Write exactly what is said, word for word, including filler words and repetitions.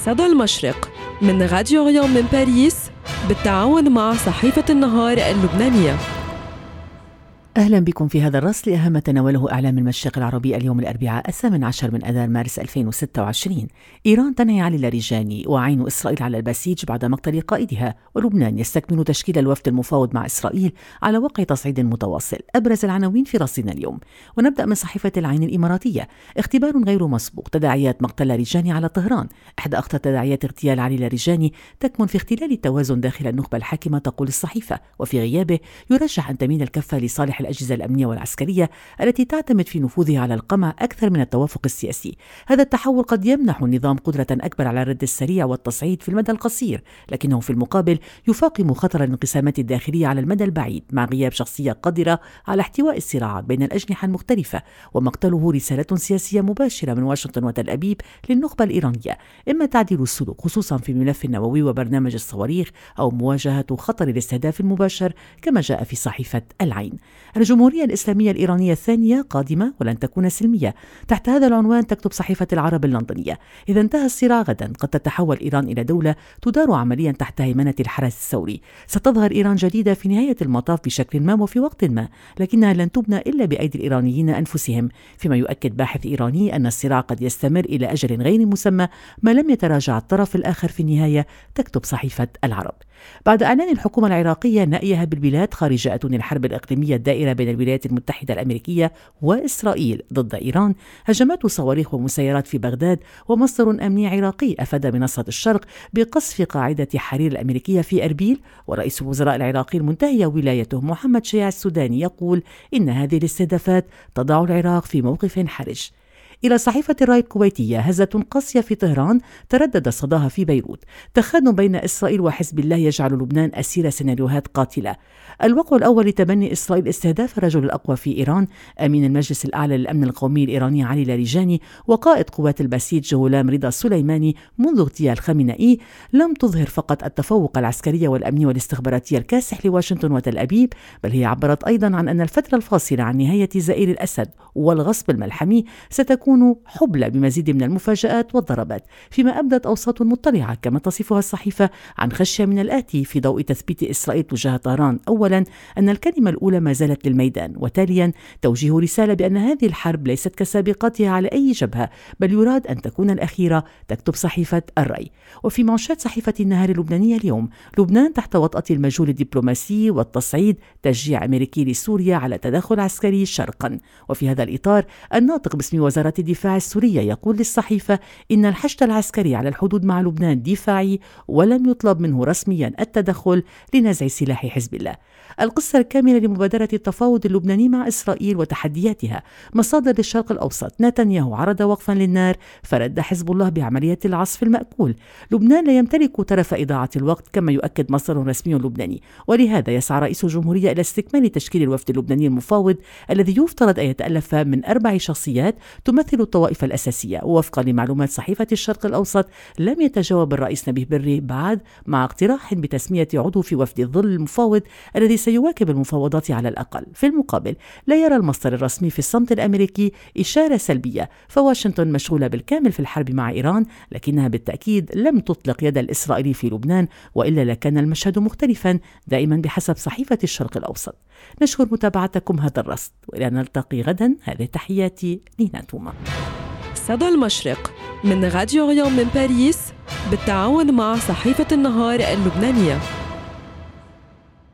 صدى المشرق من راديو ريان من باريس بالتعاون مع صحيفة النهار اللبنانية. أهلا بكم في هذا الرصد لأهم تناوله إعلام المشرق العربي اليوم الأربعاء الثامن عشر من أذار مارس ألفين وستة وعشرين. إيران تنهي علي اللارجاني وعين إسرائيل على البسيج بعد مقتل قائدها، ولبنان يستكمل تشكيل الوفد المفاوض مع إسرائيل على وقع تصعيد متواصل. أبرز العناوين في رصدنا اليوم، ونبدأ من صحيفة العين الإماراتية. اختبار غير مسبوق، تداعيات مقتل لارجاني على طهران. إحدى أخطر تداعيات اغتيال علي لارجاني تكمن في اختلال التوازن داخل النخبة الحاكمة، تقول الصحيفة، وفي غيابه يرجح أن تميل الكفة لصالح الأجهزة الأمنية والعسكرية التي تعتمد في نفوذها على القمع أكثر من التوافق السياسي. هذا التحول قد يمنح النظام قدرة أكبر على الرد السريع والتصعيد في المدى القصير، لكنه في المقابل يفاقم خطر الانقسامات الداخلية على المدى البعيد مع غياب شخصية قادرة على احتواء الصراعات بين الأجنحة المختلفة. ومقتله رسالة سياسية مباشرة من واشنطن وتل أبيب للنخبة الإيرانية، إما تعديل السلوك خصوصا في الملف النووي وبرنامج الصواريخ، أو مواجهة خطر الاستهداف المباشر كما جاء في صحيفة العين. الجمهورية الإسلامية الإيرانية الثانية قادمة ولن تكون سلمية. تحت هذا العنوان تكتب صحيفة العرب اللندنية: إذا انتهى الصراع غدا قد تتحول إيران إلى دولة تدار عمليا تحت هيمنة الحرس الثوري. ستظهر إيران جديدة في نهاية المطاف بشكل ما وفي وقت ما، لكنها لن تبنى إلا بأيدي الإيرانيين أنفسهم. فيما يؤكد باحث إيراني أن الصراع قد يستمر إلى أجل غير مسمى ما لم يتراجع الطرف الآخر في النهاية، تكتب صحيفة العرب. بعد إعلان الحكومة العراقية نأيها بالبلاد خارج أتون الحرب الإقليمية الدائرة بين الولايات المتحدة الأمريكية وإسرائيل ضد إيران، هجمات صواريخ ومسيرات في بغداد، ومصدر أمني عراقي أفاد منصة الشرق بقصف قاعدة حرير الأمريكية في أربيل. ورئيس الوزراء العراقي المنتهية ولايته محمد شيع السوداني يقول إن هذه الاستهدافات تضع العراق في موقف حرج. إلى صحيفة الراي الكويتية: هزة قاسية في طهران تردد صداها في بيروت. تخانق بين إسرائيل وحزب الله يجعل لبنان أسير سيناريوهات قاتلة. الوقع الأول لتبني إسرائيل استهداف الرجل الأقوى في إيران، أمين المجلس الأعلى للأمن القومي الإيراني علي لارجاني، وقائد قوات البسيج غلام رضا سليماني منذ اغتيال خامنئي، لم تظهر فقط التفوق العسكري والأمني والاستخباراتي الكاسح لواشنطن وتل أبيب، بل هي عبرت أيضا عن أن الفترة الفاصلة عن نهاية زئير الأسد والغصب الملحمي ستكون حبلى بمزيد من المفاجآت والضربات. فيما أبدت أوساط مطلعة كما تصفها الصحيفة عن خشية من الآتي في ضوء تثبيت إسرائيل تجاه طهران: أولا أن الكلمة الأولى ما زالت للميدان، وتاليا توجيه رسالة بأن هذه الحرب ليست كسابقاتها على أي جبهة، بل يراد أن تكون الأخيرة، تكتب صحيفة الرأي. وفي منشات صحيفة النهار اللبنانية اليوم: لبنان تحت وطأة المجهول الدبلوماسي والتصعيد، تشجيع أمريكي لسوريا على تدخل عسكري شرقا. وفي هذا الإطار الناطق باسم وزارة الدفاع السورية يقول للصحيفة إن الحشد العسكري على الحدود مع لبنان دفاعي، ولم يطلب منه رسميا التدخل لنزع سلاح حزب الله. القصة الكاملة لمبادرة التفاوض اللبناني مع إسرائيل وتحدياتها. مصادر للشرق الأوسط: نتنياهو عرض وقفا للنار فرد حزب الله بعملية العصف المأكول. لبنان لا يمتلك طرف إضاعة الوقت كما يؤكد مصدر رسمي لبناني، ولهذا يسعى رئيس الجمهورية إلى استكمال تشكيل الوفد اللبناني المفاوض الذي يفترض أن يتألف من أربع شخصيات تمثل الطوائف الأساسية. ووفقا لمعلومات صحيفة الشرق الأوسط لم يتجاوب الرئيس نبيه بري بعد مع اقتراح بتسمية عضو في وفد الظل المفاوض الذي سيواكب المفاوضات على الأقل. في المقابل لا يرى المصدر الرسمي في الصمت الأمريكي إشارة سلبية، فواشنطن مشغولة بالكامل في الحرب مع إيران، لكنها بالتأكيد لم تطلق يد الإسرائيلي في لبنان، وإلا لكان المشهد مختلفا دائما بحسب صحيفة الشرق الأوسط. نشكر متابعتكم هذا الرصد، وإلى نلتقي غدا. هذه تحياتي لينا توما. صدى المشرق من راديو ريان من باريس بالتعاون مع صحيفة النهار اللبنانية.